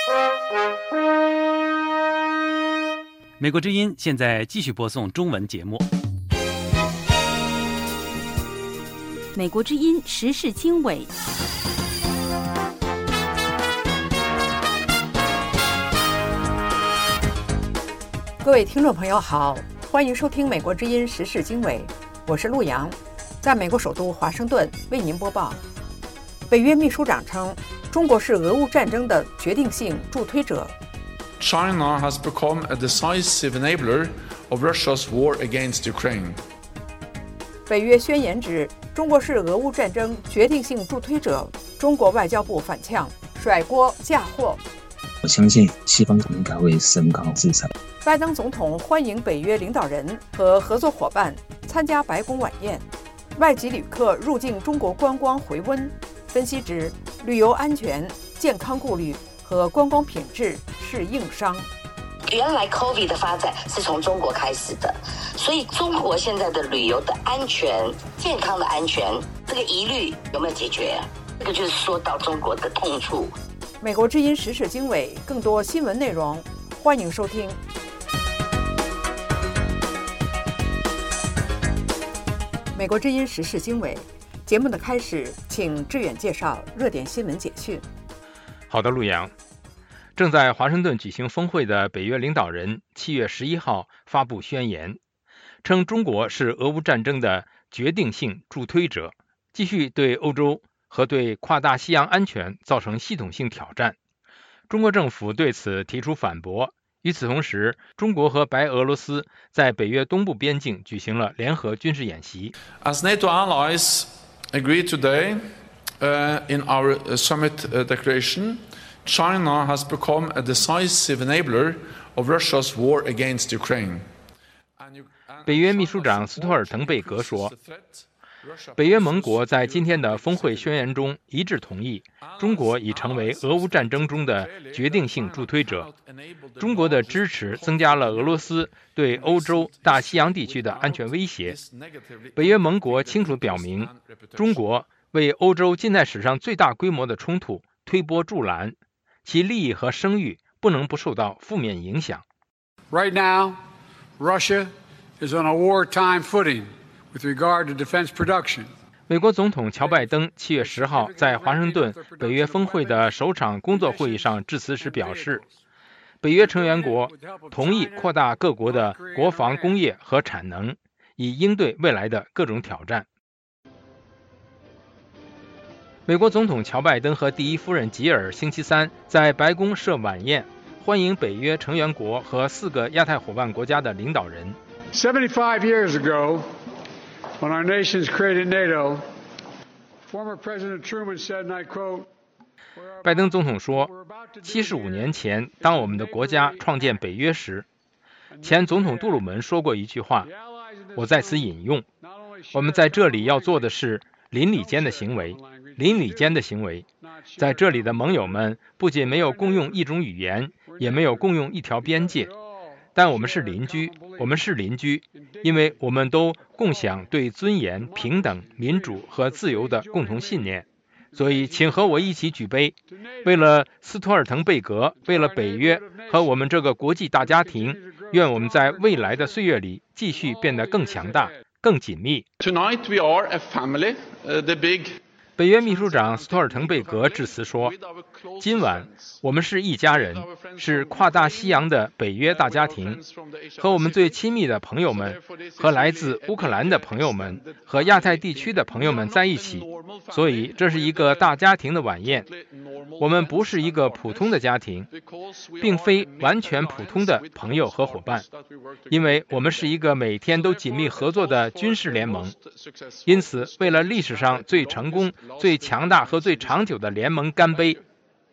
美国之音现在继续播送中文节目。 美国之音时事经纬。 各位听众朋友好，欢迎收听美国之音时事经纬，我是陆洋，在美国首都华盛顿为您播报。北约秘书长称，中国是俄乌战争的决定性助推者。 China has become a decisive enabler of Russia's war against Ukraine. 北约宣言指，中国是俄乌战争决定性助推者。中国外交部反呛，甩锅嫁祸。 我相信西方应该会升高制裁。 拜登总统欢迎北约领导人和合作伙伴参加白宫晚宴。外籍旅客入境中国观光回温。分析指，旅游安全、健康顾虑和观光品质是硬伤。 原来 COVID 的发展是从中国开始的，所以中国现在的旅游的安全、健康的安全，这个疑虑有没有解决？这个就是说到中国的痛处。 美国之音时事经纬，更多新闻内容，欢迎收听。美国之音时事经纬节目的开始，请志远介绍热点新闻简讯。 好的，陆洋。正在华盛顿举行峰会的北约领导人7月11号发布宣言，称中国是俄乌战争的决定性助推者，继续对欧洲和对跨大西洋安全造成系统性挑战。中国政府对此提出反驳。与此同时，中国和白俄罗斯在北约东部边境举行了联合军事演习。 As NATO allies agreed today in our summit declaration, China has become a decisive enabler of Russia's war against Ukraine. 北约秘书长斯托尔滕贝格说，北约盟国在今天的峰会宣言中一致同意，中国已成为俄乌战争中的决定性助推者。中国的支持增加了俄罗斯对欧洲、大西洋地区的安全威胁。北约盟国清楚表明，中国为欧洲近代史上最大规模的冲突推波助澜，其利益和声誉不能不受到负面影响。 Right now, Russia is on a wartime footing with regard to defense production. 美国总统乔拜登7月10号在华盛顿北约峰会的首场工作会议上致辞时表示，北约成员国同意扩大各国的国防工业和产能，以应对未来的各种挑战。美国总统乔拜登和第一夫人吉尔星期三在白宫设晚宴，欢迎北约成员国和4个亚太伙伴国家的领导人。 75 years ago, when our nations created NATO, former President Truman said, and I quote, 拜登总统说，75年前，当我们的国家创建北约时，前总统杜鲁门说过一句话，我在此引用：我们在这里要做的是邻里间的行为，邻里间的行为。在这里的盟友们不仅没有共用一种语言，也没有共用一条边界，但我们是邻居，我们是邻居，因为我们都共享对尊严、平等、民主和自由的共同信念。所以请和我一起举杯，为了斯托尔滕贝格，为了北约和我们这个国际大家庭，愿我们在未来的岁月里继续变得更强大、更紧密。 Tonight we are a family, the big 北约秘书长斯托尔滕贝格致辞说，今晚我们是一家人，是跨大西洋的北约大家庭，和我们最亲密的朋友们，和来自乌克兰的朋友们，和亚太地区的朋友们在一起，所以这是一个大家庭的晚宴。我们不是一个普通的家庭，并非完全普通的朋友和伙伴，因为我们是一个每天都紧密合作的军事联盟。因此，为了历史上最成功、最强大和最长久的联盟干杯。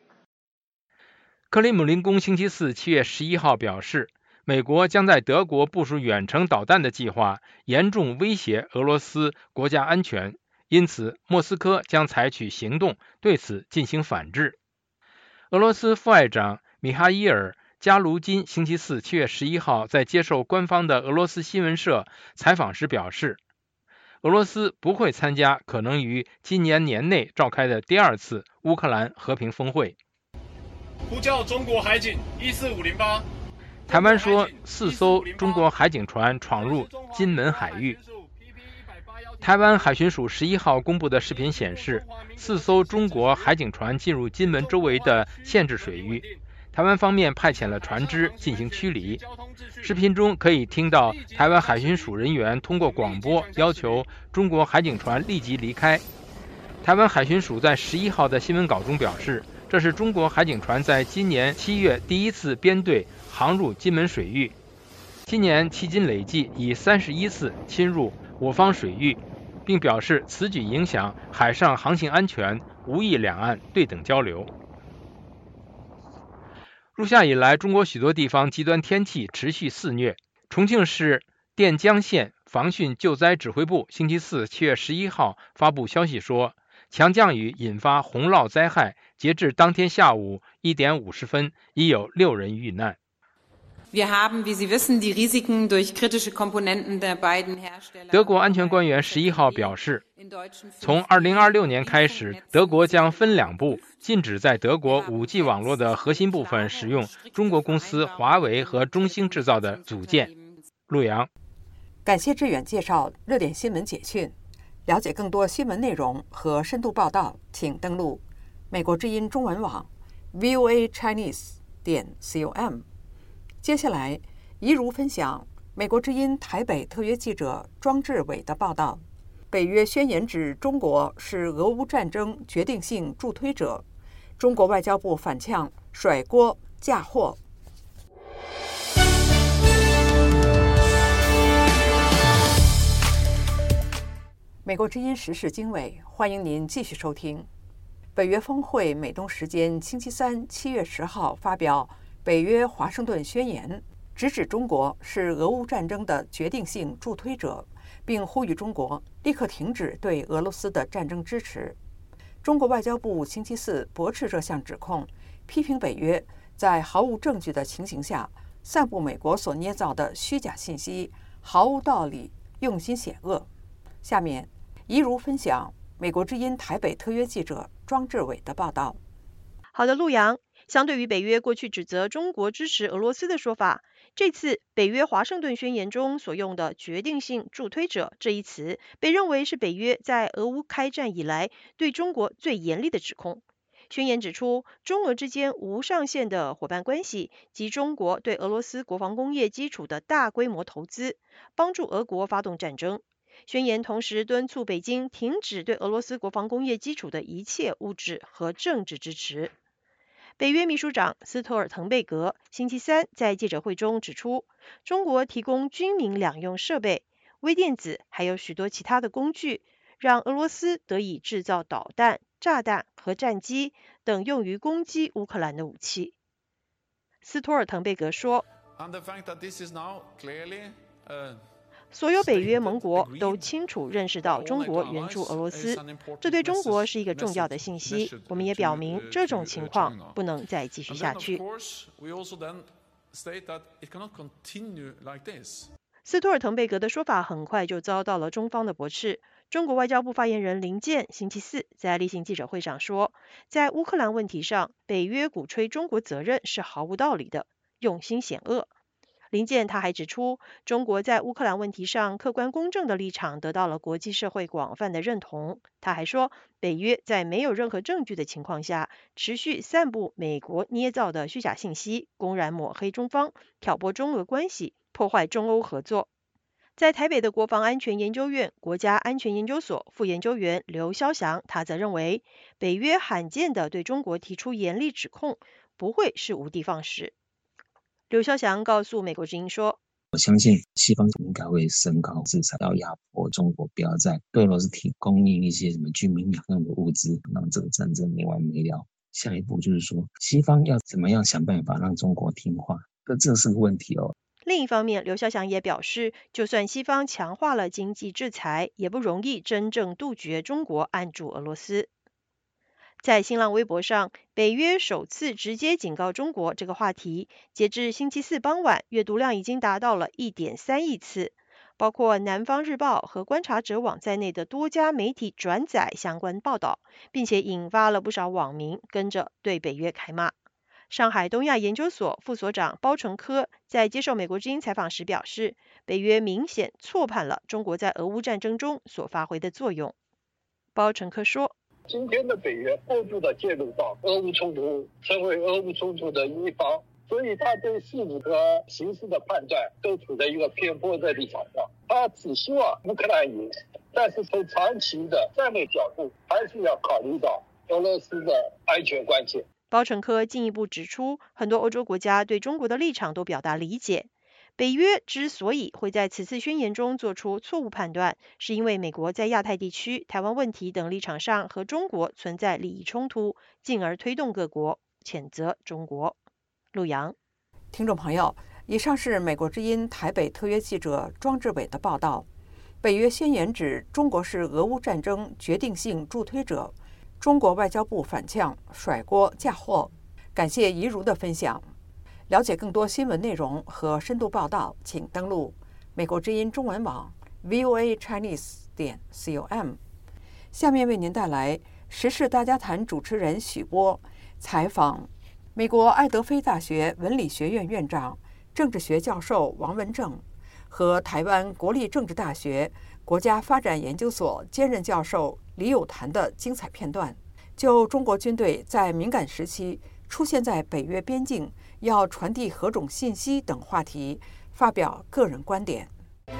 克里姆林宫星期四7月11号表示，美国将在德国部署远程导弹的计划严重威胁俄罗斯国家安全，因此莫斯科将采取行动对此进行反制。俄罗斯副外长米哈伊尔·加卢金星期四7月11号在接受官方的俄罗斯新闻社采访时表示，俄罗斯不会参加可能于今年年内召开的第2次乌克兰和平峰会。 呼叫中国海警14508。 台湾说4艘中国海警船闯入金门海域。台湾海巡署11号公布的视频显示，4艘中国海警船进入金门周围的限制水域，台湾方面派遣了船只进行驱离。视频中可以听到台湾海巡署人员通过广播要求中国海警船立即离开。台湾海巡署在11号的新闻稿中表示，这是中国海警船在今年7月第一次编队航入金门水域，今年迄今累计已31次侵入我方水域，并表示此举影响海上航行安全，无益两岸对等交流。入夏以来，中国许多地方极端天气持续肆虐。重庆市垫江县防汛救灾指挥部星期四7月11号发布消息说，强降雨引发洪涝灾害，截至当天下午1点50分，已有6人遇难。德国安全官员11号表示，从2026年开始，德国将分2步禁止在德国 5G 网络的核心部分使用中国公司华为和中兴制造的组件。陆阳， 感谢志远介绍热点新闻简讯。了解更多新闻内容和深度报道，请登录美国之音中文网 voachinese.com。接下来，怡如分享美国之音台北特约记者庄志伟的报道。北约宣言指中国是俄乌战争决定性助推者，中国外交部反呛甩锅嫁祸。美国之音时事经纬，欢迎您继续收听。北约峰会美东时间星期三7月10号发表北约华盛顿宣言，直指中国是俄乌战争的决定性助推者，并呼吁中国立刻停止对俄罗斯的战争支持。中国外交部星期四驳斥这项指控，批评北约在毫无证据的情形下散布美国所捏造的虚假信息，毫无道理，用心险恶。下面怡如分享美国之音台北特约记者庄志伟的报道。 好的，陆阳。相对于北约过去指责中国支持俄罗斯的说法，这次北约华盛顿宣言中所用的决定性助推者这一词，被认为是北约在俄乌开战以来对中国最严厉的指控。宣言指出，中俄之间无上限的伙伴关系及中国对俄罗斯国防工业基础的大规模投资，帮助俄国发动战争。宣言同时敦促北京停止对俄罗斯国防工业基础的一切物质和政治支持。北约秘书长斯托尔滕贝格星期三在记者会中指出，中国提供军民两用设备、微电子还有许多其他的工具，让俄罗斯得以制造导弹、炸弹和战机等用于攻击乌克兰的武器。斯托尔滕贝格说，所有北约盟国都清楚认识到中国援助俄罗斯，这对中国是一个重要的信息。我们也表明这种情况不能再继续下去。斯托尔滕贝格的说法很快就遭到了中方的驳斥。中国外交部发言人林健星期四在例行记者会上说，在乌克兰问题上，北约鼓吹中国责任是毫无道理的，用心险恶。林健他还指出，中国在乌克兰问题上客观公正的立场得到了国际社会广泛的认同。他还说，北约在没有任何证据的情况下，持续散布美国捏造的虚假信息，公然抹黑中方，挑拨中俄关系，破坏中欧合作。在台北的国防安全研究院国家安全研究所副研究员刘肖祥，他则认为，北约罕见地对中国提出严厉指控，不会是无的放矢。刘肖祥告诉美国之音说， 我相信西方应该会升高制裁，要压迫中国，不要再对俄罗斯供应一些什么军民两用的物资，让这个战争没完没了。下一步就是说，西方要怎么样想办法让中国听话，这是个问题哦。 另一方面，刘肖祥也表示，就算西方强化了经济制裁，也不容易真正杜绝中国按住俄罗斯。在新浪微博上，北约首次直接警告中国这个话题，截至星期四傍晚，阅读量已经达到了 1.3 亿次，包括南方日报和观察者网在内的多家媒体转载相关报道，并且引发了不少网民跟着对北约开骂。 上海东亚研究所副所长包成科在接受美国之音采访时表示，北约明显错判了中国在俄乌战争中所发挥的作用。包成科说， 今天的北约过度的介入到俄乌冲突，成为俄乌冲突的一方，所以他对事实和形势的判断都处在一个偏颇的立场上。他只希望乌克兰赢，但是从长期的战略角度，还是要考虑到俄罗斯的安全关切。 包成科进一步指出，很多欧洲国家对中国的立场都表达理解。北约之所以会在此次宣言中做出错误判断，是因为美国在亚太地区、台湾问题等立场上和中国存在利益冲突，进而推动各国谴责中国。陆洋， 听众朋友，以上是美国之音台北特约记者庄志伟的报道。北约宣言指中国是俄乌战争决定性助推者，中国外交部反呛甩锅嫁祸。感谢怡如的分享。了解更多新闻内容和深度报道，请登录美国之音中文网 voachinese.com。下面为您带来时事大家谈主持人许波采访美国爱德菲大学文理学院院长、政治学教授王文正和台湾国立政治大学国家发展研究所兼任教授李友谈的精彩片段，就中国军队在敏感时期出现在北约边境，要传递何种信息等话题发表个人观点。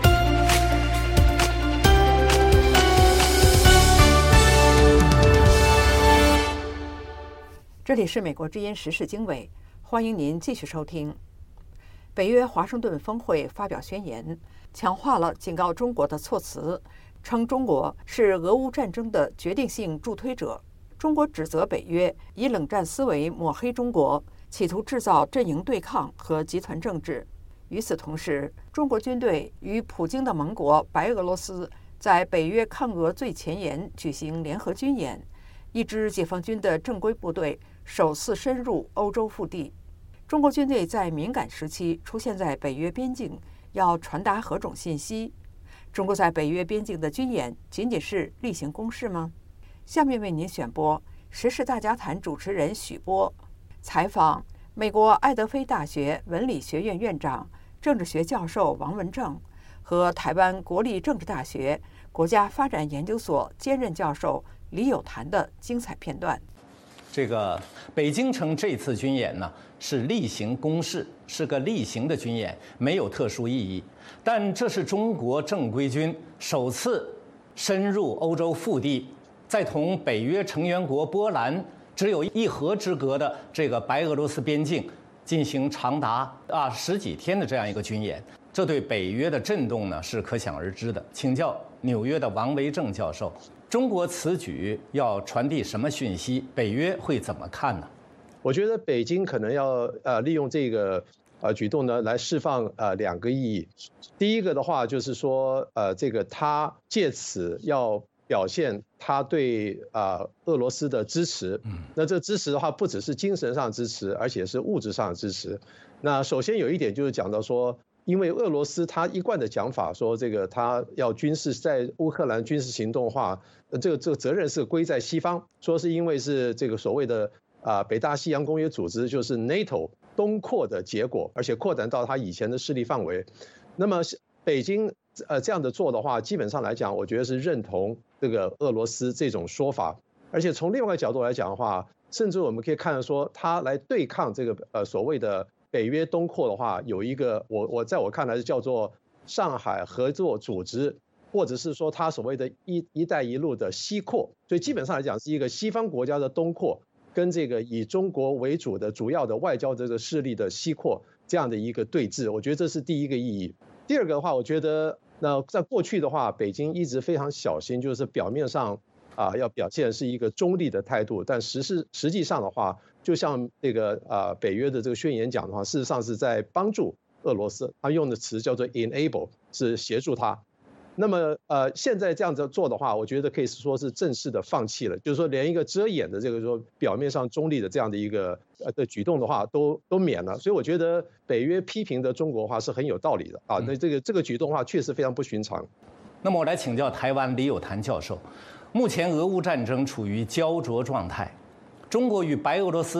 这里是美国之音时事经纬，欢迎您继续收听。北约华盛顿峰会发表宣言，强化了警告中国的措辞，称中国是俄乌战争的决定性助推者。中国指责北约以冷战思维抹黑中国，企图制造阵营对抗和集团政治。与此同时，中国军队与普京的盟国白俄罗斯在北约抗俄最前沿举行联合军演，一支解放军的正规部队首次深入欧洲腹地。中国军队在敏感时期出现在北约边境，要传达何种信息？中国在北约边境的军演仅仅是例行公事吗？下面为您选播时事大家谈主持人许波采访美国爱德菲大学文理学院院长、政治学教授王文正和台湾国立政治大学国家发展研究所兼任教授李友谈的精彩片段。 这个北京称这次军演呢是例行公事，是个例行的军演，没有特殊意义。但这是中国正规军首次深入欧洲腹地，在同北约成员国波兰只有一河之隔的这个白俄罗斯边境进行长达10几天的这样一个军演，这对北约的震动呢是可想而知的。请教纽约的王维正教授，中国此举要传递什么讯息？北约会怎么看呢？ 我觉得北京可能要利用这个举动呢来释放两个意义。第一个的话就是说这个他借此要表现他对俄罗斯的支持。那这支持的话不只是精神上支持，而且是物质上的支持。那首先有一点就是讲到说，因为俄罗斯他一贯的讲法说这个他要军事在乌克兰军事行动的话，这个责任是归在西方，说是因为是这个所谓的北大西洋公约组织，就是 NATO 东扩的结果，而且扩展到他以前的势力范围。那么北京这样的做的话，基本上来讲，我觉得是认同这个俄罗斯这种说法。而且从另外一个角度来讲的话，甚至我们可以看到说，他来对抗这个所谓的北约东扩的话，有一个在我看来是叫做上海合作组织，或者是说他所谓的一带一路的西扩。所以基本上来讲是一个西方国家的东扩，跟这个以中国为主的主要的外交这个势力的西扩这样的一个对峙，我觉得这是第一个意义。第二个的话，我觉得那在过去的话，北京一直非常小心，就是表面上要表现是一个中立的态度，但实际上的话，就像这个北约的这个宣言讲的话，事实上是在帮助俄罗斯，他用的词叫做 enable， 是协助他。那么现在这样子做的话，我觉得可以说是正式的放弃了，就是说连一个遮掩的这个说表面上中立的这样的一个的举动的话都免了。所以我觉得北约批评的中国的话是很有道理的啊。那这个举动的话确实非常不寻常。 那么我来请教台湾李友谈教授，目前俄乌战争处于焦灼状态，中国与白俄罗斯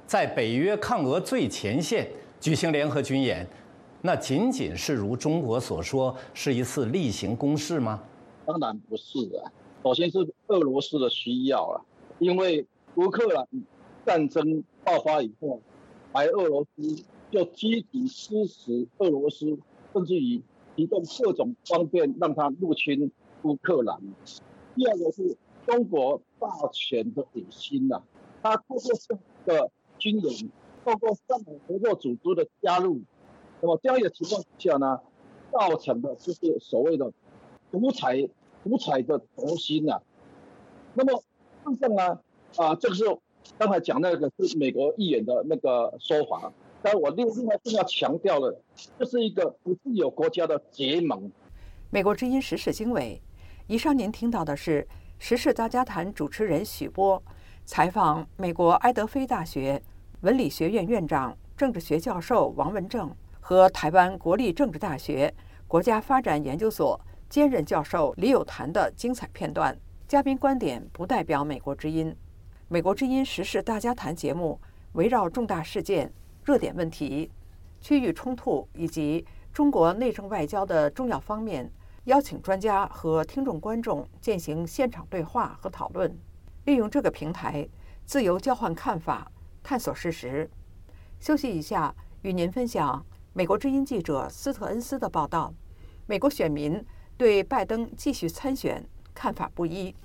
在北约抗俄最前线举行联合军演，那仅仅是如中国所说是一次例行公事吗？ 当然不是啊。首先是俄罗斯的需要啊，因为乌克兰战争爆发以后，白俄罗斯就积极支持俄罗斯，甚至于提供各种方便让他入侵乌克兰。第二个是中国霸权的野心啊，他透过这个军演，透过上海合作组织的加入，那么这样的情况下呢，造成的就是所谓的独裁的轴心啊。那么事实上呢，这个是刚才讲那个是美国议员的那个说法，但我另外更要强调的，这是一个不自由国家的结盟。 美国之音时事经纬，以上您听到的是时事大家谈主持人许波采访美国埃德菲大学文理学院院长、政治学教授王文正和台湾国立政治大学国家发展研究所兼任教授李友谈的精彩片段。嘉宾观点不代表美国之音。美国之音时事大家谈节目围绕重大事件、热点问题、区域冲突以及中国内政外交的重要方面，邀请专家和听众观众进行现场对话和讨论，利用这个平台自由交换看法，探索事实。休息一下，与您分享美国之音记者斯特恩斯的报道：美国选民对拜登继续参选看法不一。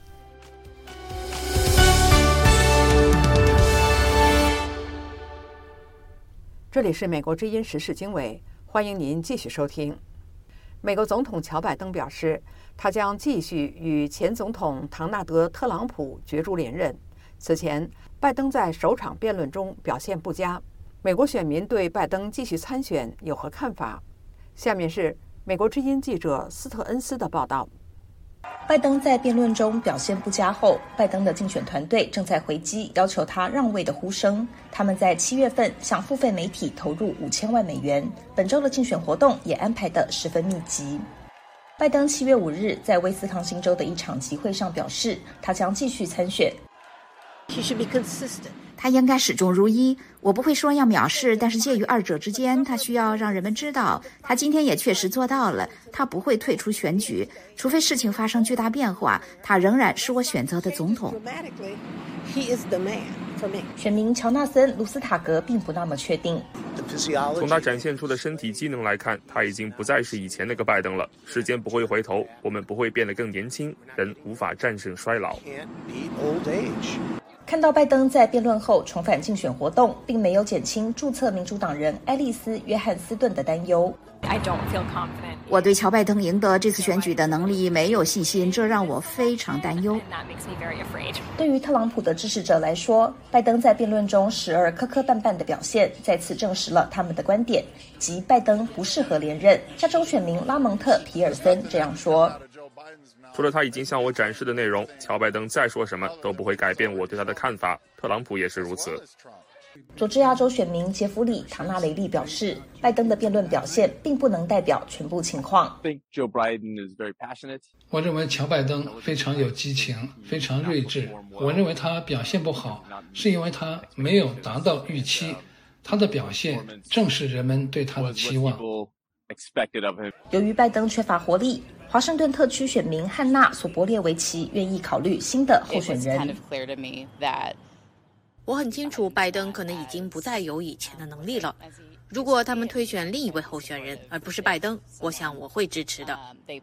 这里是美国之音时事经纬，欢迎您继续收听。美国总统乔拜登表示，他将继续与前总统唐纳德·特朗普角逐连任。此前，拜登在首场辩论中表现不佳。美国选民对拜登继续参选有何看法？下面是美国之音记者斯特恩斯的报道。 拜登在辩论中表现不佳后，拜登的竞选团队正在回击要求他让位的呼声。他们在7月份向付费媒体投入5000万美元，本周的竞选活动也安排得十分密集。拜登7月5日在威斯康星州的一场集会上表示，他将继续参选。 他应该始终如一。我不会说要藐视，但是介于二者之间，他需要让人们知道，他今天也确实做到了。他不会退出选举，除非事情发生巨大变化，他仍然是我选择的总统。 选民乔纳森·卢斯塔格并不那么确定。 从他展现出的身体机能来看，他已经不再是以前那个拜登了。时间不会回头，我们不会变得更年轻，人无法战胜衰老。 看到拜登在辩论后重返竞选活动，并没有减轻注册民主党人爱丽丝·约翰斯顿的担忧。 我对乔拜登赢得这次选举的能力没有信心，这让我非常担忧。 对于特朗普的支持者来说，拜登在辩论中时而磕磕绊绊的表现，再次证实了他们的观点，即拜登不适合连任。加州选民拉蒙特·皮尔森这样说。 除了他已经向我展示的内容，乔拜登再说什么都不会改变我对他的看法。特朗普也是如此。 佐治亚州选民杰弗里·唐纳雷利表示，拜登的辩论表现并不能代表全部情况。 我认为乔拜登非常有激情，非常睿智。我认为他表现不好，是因为他没有达到预期。他的表现正是人们对他的期望。 由于拜登缺乏活力，华盛顿特区选民汉娜·索博列维奇愿意考虑新的候选人。 我很清楚，拜登可能已经不再有以前的能力了。如果他们推选另一位候选人，而不是拜登，我想我会支持的。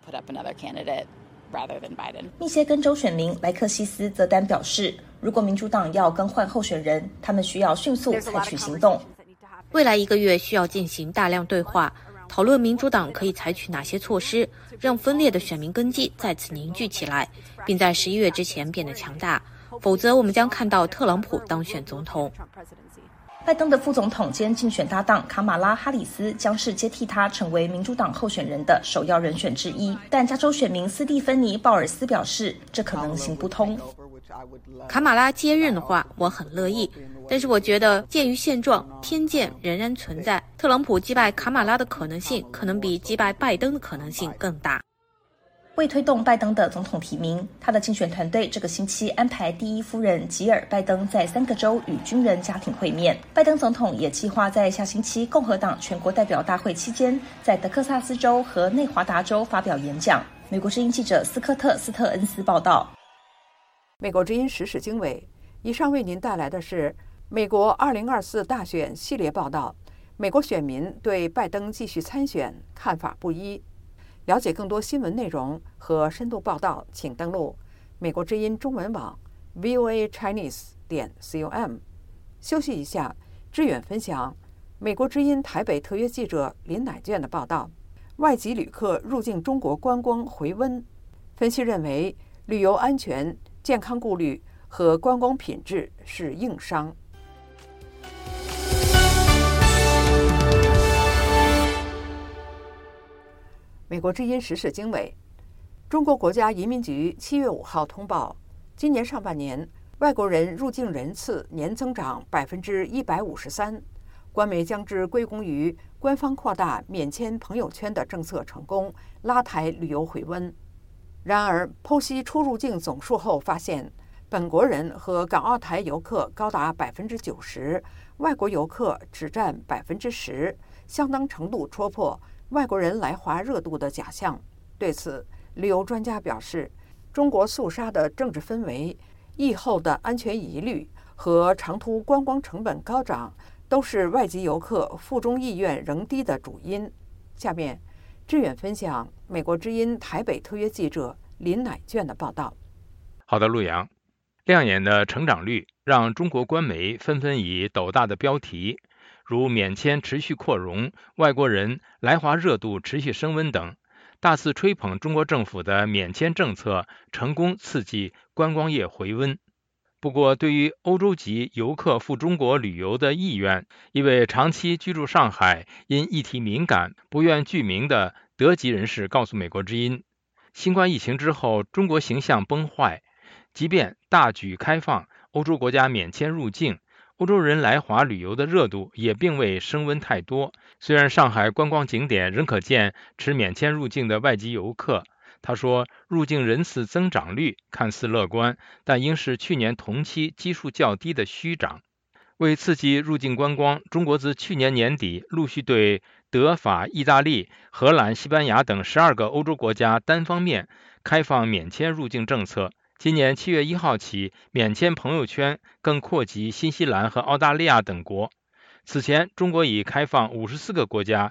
密歇根州选民莱克西斯·泽丹表示，如果民主党要更换候选人，他们需要迅速采取行动。 未来1个月需要进行大量对话，讨论民主党可以采取哪些措施，让分裂的选民根基再次凝聚起来，并在11月之前变得强大。否则，我们将看到特朗普当选总统。 拜登的副总统兼竞选搭档卡马拉·哈里斯将是接替他成为民主党候选人的首要人选之一，但加州选民斯蒂芬妮·鲍尔斯表示，这可能行不通。 卡马拉接任的话，我很乐意，但是我觉得鉴于现状，偏见仍然存在。特朗普击败卡马拉的可能性可能比击败拜登的可能性更大。 为推动拜登的总统提名，他的竞选团队这个星期安排第一夫人吉尔·拜登在3个州与军人家庭会面。拜登总统也计划在下星期共和党全国代表大会期间，在德克萨斯州和内华达州发表演讲。美国之音记者斯科特·斯特恩斯报道。 美国之音时事经纬，以上为您带来的是美国2024大选系列报道。美国选民对拜登继续参选看法不一。了解更多新闻内容和深度报道，请登录美国之音中文网 voachinese.com。休息一下，志远分享美国之音台北特约记者林乃卷的报道：外籍旅客入境中国观光回温。分析认为，旅游安全、健康顾虑和观光品质是硬伤。美国之音时事经纬，中国国家移民局7月5号通报，今年上半年外国人入境人次年增长153%，官媒将之归功于官方扩大免签朋友圈的政策成功，拉抬旅游回温。然而，剖析出入境总数后发现，本国人和港澳台游客高达90%，外国游客只占10%，相当程度戳破外国人来华热度的假象。对此，旅游专家表示，中国肃杀的政治氛围、疫后的安全疑虑和长途观光成本高涨，都是外籍游客赴中意愿仍低的主因。下面，志远分享美国之音台北特约记者林乃卷的报道。 好的，陆阳，亮眼的成长率让中国官媒纷纷以斗大的标题，如免签持续扩容、外国人来华热度持续升温等，大肆吹捧中国政府的免签政策成功刺激观光业回温。不过，对于欧洲籍游客赴中国旅游的意愿，一位长期居住上海、因议题敏感不愿具名的德籍人士告诉美国之音，新冠疫情之后，中国形象崩坏，即便大举开放欧洲国家免签入境，欧洲人来华旅游的热度也并未升温太多。虽然上海观光景点仍可见持免签入境的外籍游客，他说，入境人次增长率看似乐观，但应是去年同期基数较低的虚涨。为刺激入境观光，中国自去年年底陆续对德、法、意大利、荷兰、西班牙等12个欧洲国家单方面开放免签入境政策。今年7月1号起，免签朋友圈更扩及新西兰和澳大利亚等国。此前，中国已开放54个国家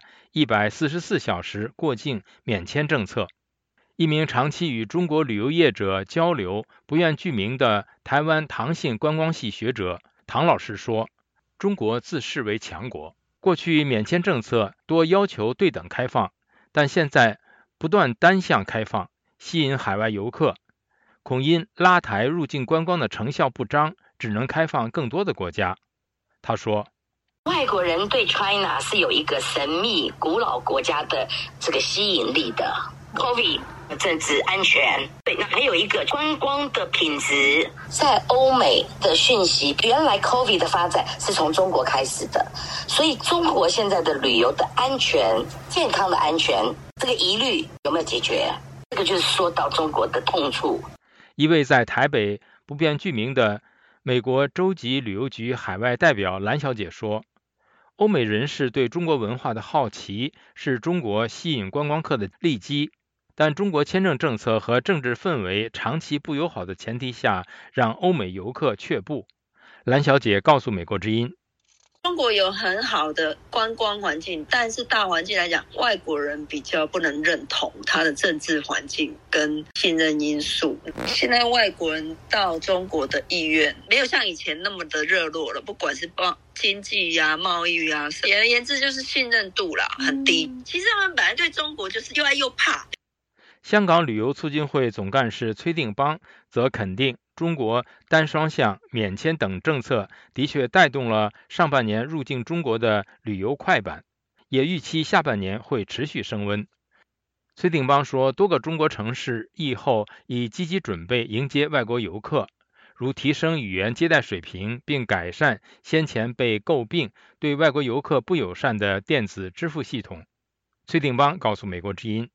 144小时过境免签政策。一名长期与中国旅游业者交流、不愿具名的台湾唐姓观光系学者唐老师说，中国自视为强国，过去免签政策多要求对等开放，但现在不断单向开放，吸引海外游客，恐因拉抬入境观光的成效不彰，只能开放更多的国家。他说， 外国人对 China 是有一个神秘古老国家的这个吸引力的。COVID 政治安全，对，那还有一个观光的品质，在欧美的讯息，原来 COVID 的发展是从中国开始的，所以中国现在的旅游的安全、健康的安全，这个疑虑有没有解决？这个就是说到中国的痛处。 一位在台北不便具名的美国州级旅游局海外代表蓝小姐说，欧美人士对中国文化的好奇是中国吸引观光客的利基，但中国签证政策和政治氛围长期不友好的前提下，让欧美游客却步。蓝小姐告诉美国之音， 中国有很好的观光环境，但是大环境来讲，外国人比较不能认同它的政治环境跟信任因素。现在外国人到中国的意愿没有像以前那么的热络了，不管是经济啊、贸易啊，简而言之就是信任度啦很低。其实他们本来对中国就是又爱又怕。 香港旅游促进会总干事崔定邦则肯定，中国单双向、免签等政策的确带动了上半年入境中国的旅游快板，也预期下半年会持续升温。崔定邦说，多个中国城市疫后已积极准备迎接外国游客，如提升语言接待水平，并改善先前被诟病对外国游客不友善的电子支付系统。崔定邦告诉美国之音，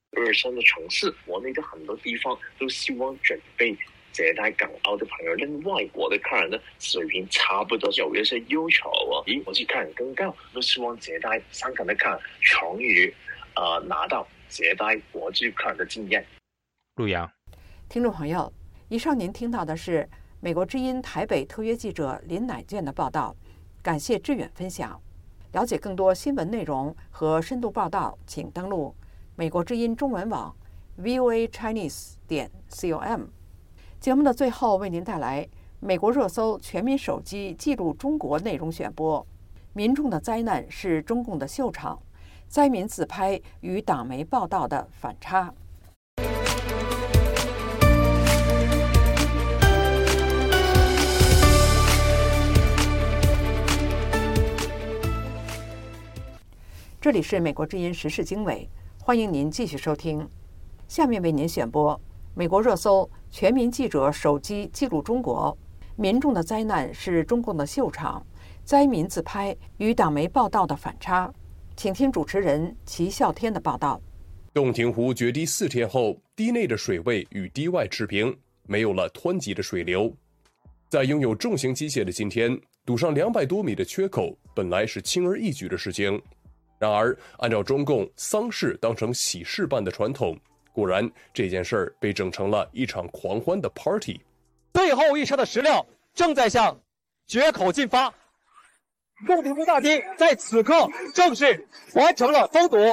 2、3个城市，国内的很多地方都希望准备接待港澳的朋友，跟外国的客人的水平差不多，有一些要求比国际客人更高，都希望接待香港的客人终于拿到接待国际客人的经验。 陆阳， 听众朋友，以上您听到的是美国之音台北特约记者林乃娟的报道，感谢志远分享。了解更多新闻内容和深度报道，请登录美国之音中文网 voachinese.com。节目的最后为您带来美国热搜全民手机记录中国内容选播。民众的灾难是中共的秀场，灾民自拍与党媒报道的反差。这里是美国之音时事经纬，欢迎您继续收听。下面为您选播美国热搜全民记者手机记录中国，民众的灾难是中共的秀场，灾民自拍与党媒报道的反差。请听主持人齐啸天的报道。 洞庭湖决堤4天后，堤内的水位与堤外持平，没有了湍急的水流。在拥有重型机械的今天，堵上200多米的缺口本来是轻而易举的事情。然而，按照中共丧事当成喜事办的传统，果然这件事儿被整成了一场狂欢的 party。 最后一车的石料正在向决口进发，洞庭湖大堤在此刻正式完成了封堵。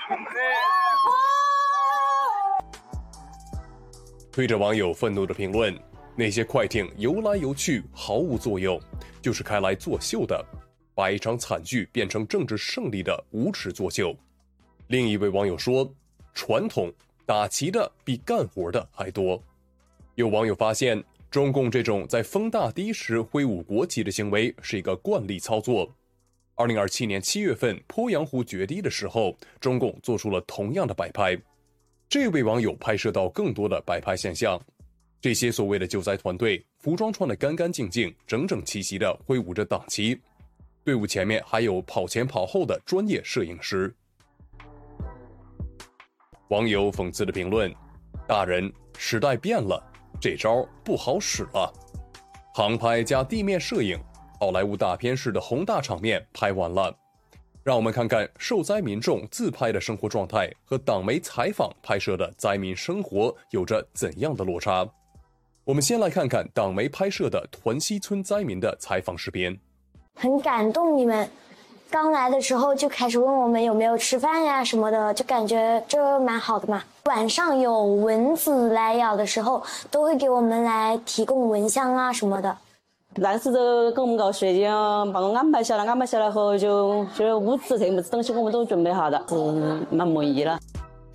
推着网友愤怒的评论：那些快艇游来游去毫无作用，就是开来作秀的。把一场惨剧变成政治胜利的无耻作秀。另一位网友说，传统打旗的比干活的还多。有网友发现，中共这种在封大堤时挥舞国旗的行为是一个惯例操作。2027年7月份鄱阳湖决堤的时候，中共做出了同样的摆拍。这位网友拍摄到更多的摆拍现象，这些所谓的救灾团队服装穿得干干净净，整整齐齐地挥舞着党旗。队伍前面还有跑前跑后的专业摄影师。网友讽刺的评论：大人，时代变了，这招不好使了。航拍加地面摄影，好莱坞大片式的宏大场面拍完了。让我们看看受灾民众自拍的生活状态和党媒采访拍摄的灾民生活有着怎样的落差。我们先来看看党媒拍摄的屯溪村灾民的采访视频。 很感动，你们刚来的时候就开始问我们有没有吃饭呀什么的，就感觉这蛮好的嘛。晚上有蚊子来咬的时候，都会给我们来提供蚊香啊什么的。 但是这给我们搞水晶把我安排下来后，就物资这东西我们都准备好了，是蛮满意了。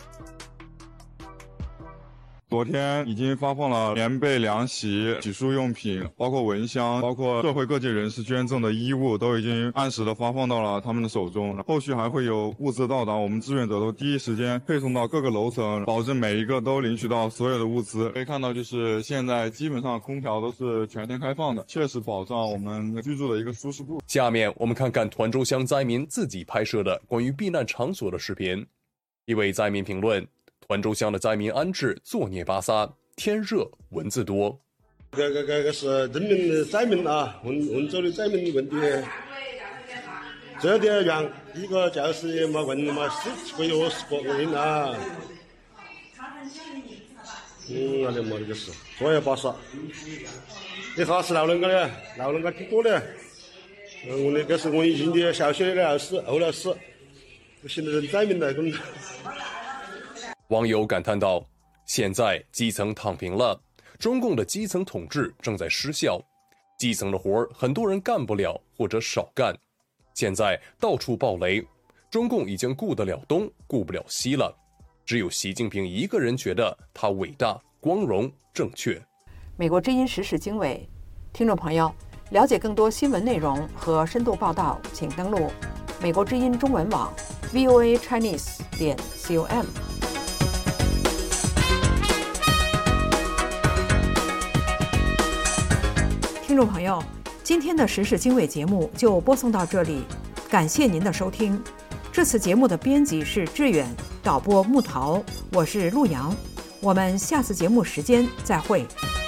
昨天已经发放了棉被、凉席、洗漱用品，包括蚊香，包括社会各界人士捐赠的衣物，都已经按时的发放到了他们的手中。后续还会有物资到达，我们志愿者都第一时间配送到各个楼层，保证每一个都领取到所有的物资。可以看到，就是现在基本上空调都是全天开放的，切实保障我们居住的一个舒适度。 下面我们看看团州乡灾民自己拍摄的关于避难场所的视频。一位灾民评论：团州乡的灾民安置作孽巴撒，天热蚊子多。 这个是人民的灾民啊，温州的灾民问题。这点原一个教室也没问嘛，10个月10个人啊。那就没这个事，作业巴撒。你哈是老人家的，老人家挺多的。我那个是我以前的小学的老师、欧老师，现在人灾民来跟。 网友感叹道：现在基层躺平了，中共的基层统治正在失效，基层的活很多人干不了或者少干，现在到处爆雷，中共已经顾得了东顾不了西了，只有习近平一个人觉得他伟大、光荣、正确。 美国之音时事经纬，听众朋友，了解更多新闻内容和深度报道，请登录美国之音中文网 voachinese.com。听众朋友，今天的时事经纬节目就播送到这里，感谢您的收听。这次节目的编辑是志远， 导播木桃，我是陆阳，我们下次节目时间再会。